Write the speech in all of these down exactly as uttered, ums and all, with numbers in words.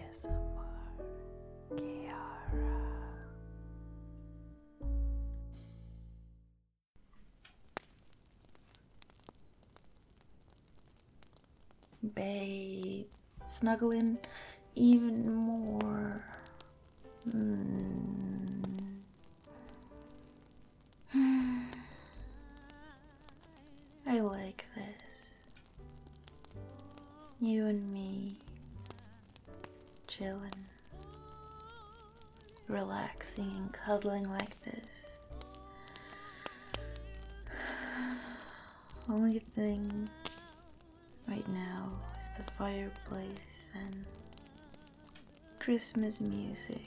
S M R Kiara. Babe, snuggling even more. Mm. I like this. You and me chilling, relaxing and cuddling like this. Only thing right now is the fireplace and Christmas music.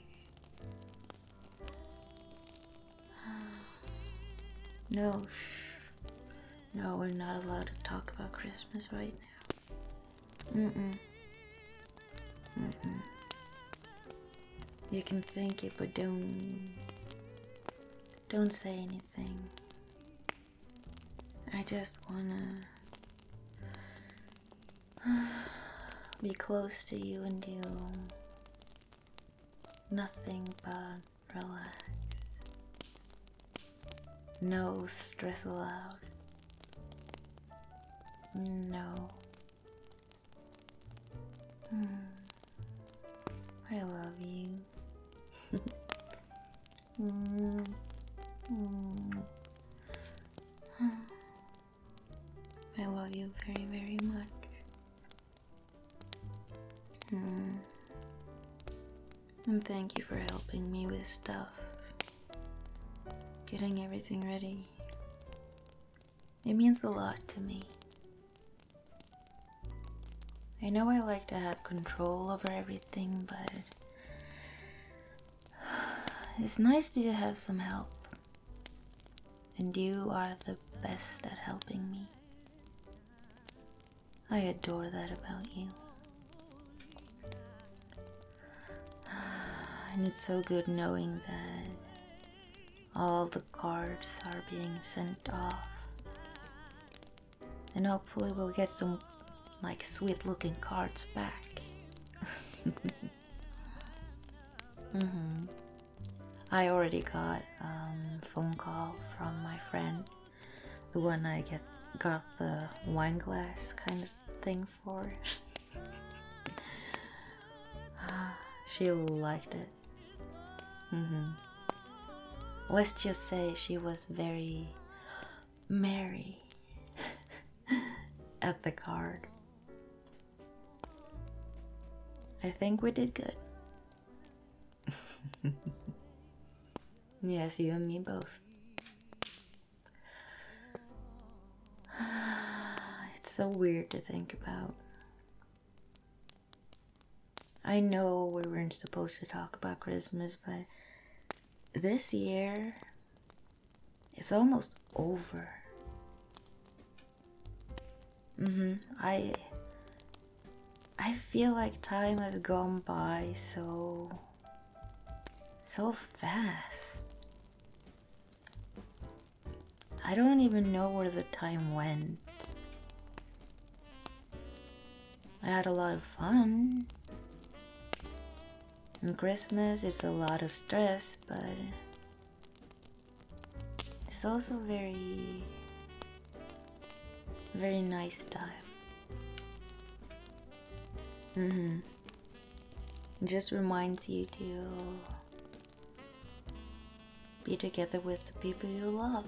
No, shh. No, we're not allowed to talk about Christmas right now. Mm-mm. Mm-mm. You can think it, but don't... Don't say anything. I just wanna... be close to you and you. Nothing but relax. No stress allowed. No. Hmm. I love you. mm. Mm. I love you very, very much. Mm. And thank you for helping me with stuff. Getting everything ready. It means a lot to me. I know I like to have control over everything, but it's nice to have some help. And you are the best at helping me. I adore that about you. And it's so good knowing that all the cards are being sent off. And hopefully we'll get some like sweet looking cards back. mm-hmm. I already got um, a phone call from my friend, the one I get got the wine glass kind of thing for. She liked it. Mm-hmm. Let's just say she was very merry at the card. I think we did good. Yes, you and me both. It's so weird to think about. I know we weren't supposed to talk about Christmas, but this year, it's almost over. Mm-hmm. I, I feel like time has gone by so, so fast. I don't even know where the time went. I had a lot of fun. And Christmas is a lot of stress, but it's also very, very nice time. Mm-hmm. It just reminds you to be together with the people you love.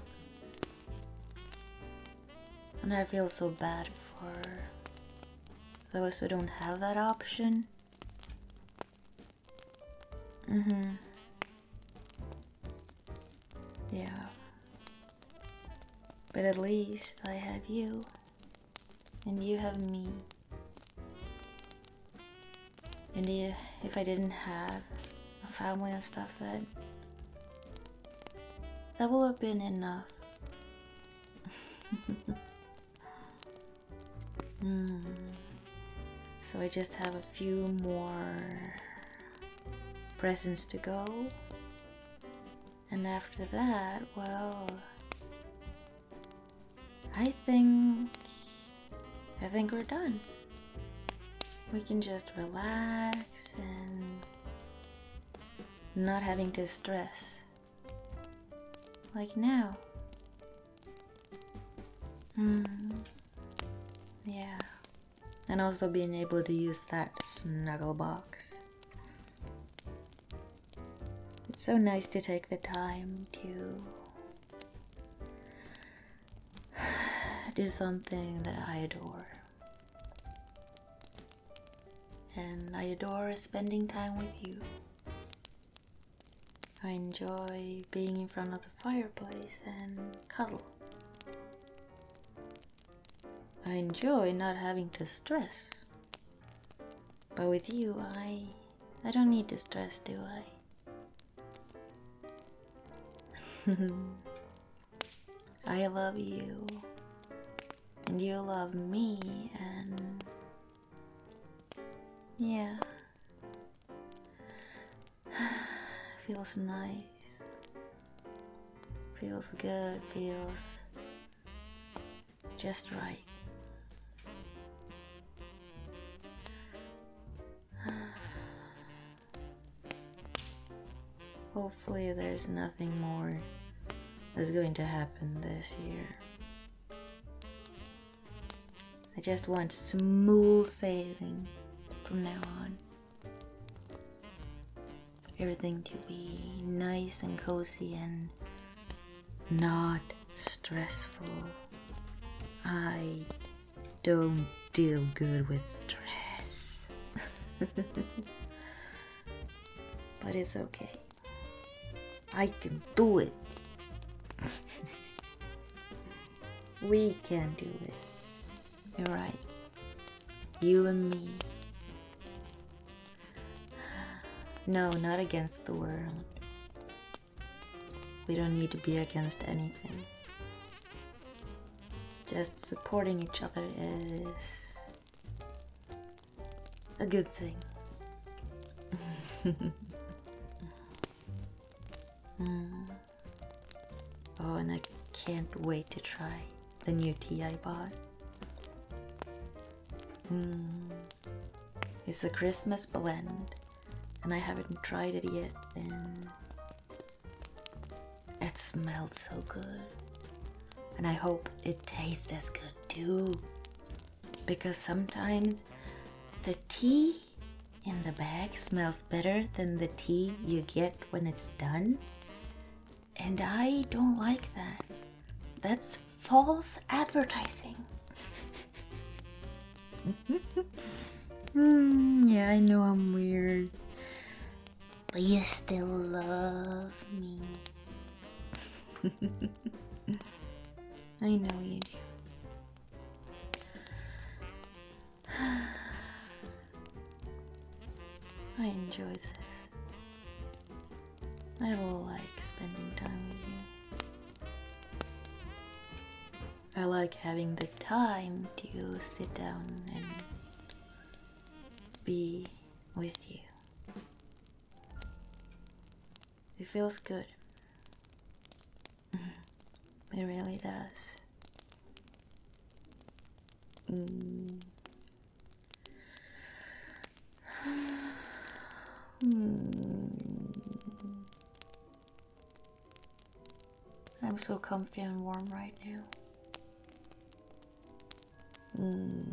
And I feel so bad for those who don't have that option. Mm-hmm. Yeah. But at least I have you. And you have me. And if I didn't have a family and stuff, that that would have been enough. mm. So I just have a few more presents to go, and after that, well, I think I think we're done. we can just relax and not having to stress. Like now. Mm. Yeah. And also being able to use that snuggle box. It's so nice to take the time to do something that I adore. And I adore spending time with you. I enjoy being in front of the fireplace and cuddle. I enjoy not having to stress. But with you, I I don't need to stress, do I? I love you. And you love me, and yeah. Feels nice. Feels good, feels just right. Hopefully there's nothing more that's going to happen this year. I just want smooth sailing from now on. Everything to be nice and cozy and not stressful. I don't deal good with stress. But it's okay. I can do it. We can do it. You're right. You and me. No, not against the world. We don't need to be against anything. Just supporting each other is a good thing. mm. Oh, and I can't wait to try the new tea I bought. Mm. It's a Christmas blend, and I haven't tried it yet, and it smells so good. And I hope it tastes as good too, because sometimes the tea in the bag smells better than the tea you get when it's done, and I don't like that. That's false advertising. mm, yeah, I know I'm weird, but you still love me. I know you do. I enjoy this. I like spending time with you. I like having the time to sit down and be with you. It feels good. It really does. Mm. I'm so comfy and warm right now. Mm.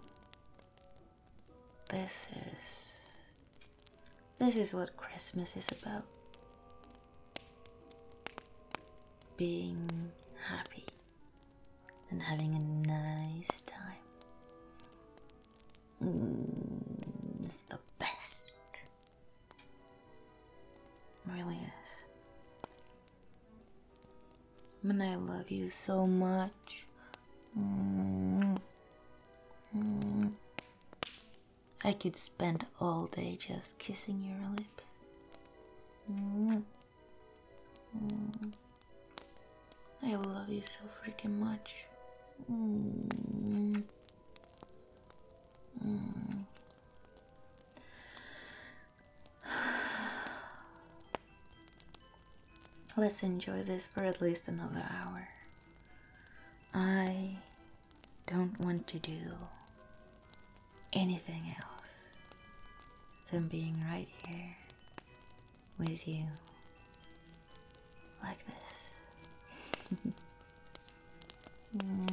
This is this is what Christmas is about. Being happy and having a nice time. Mm, it's the best. It really is. And I love you so much. Mm. Mm. I could spend all day just kissing your lips. Mm. Mm. I love you so freaking much. Mm. Mm. Let's enjoy this for at least another hour. I don't want to do anything else. them being right here with you, like this. Mm.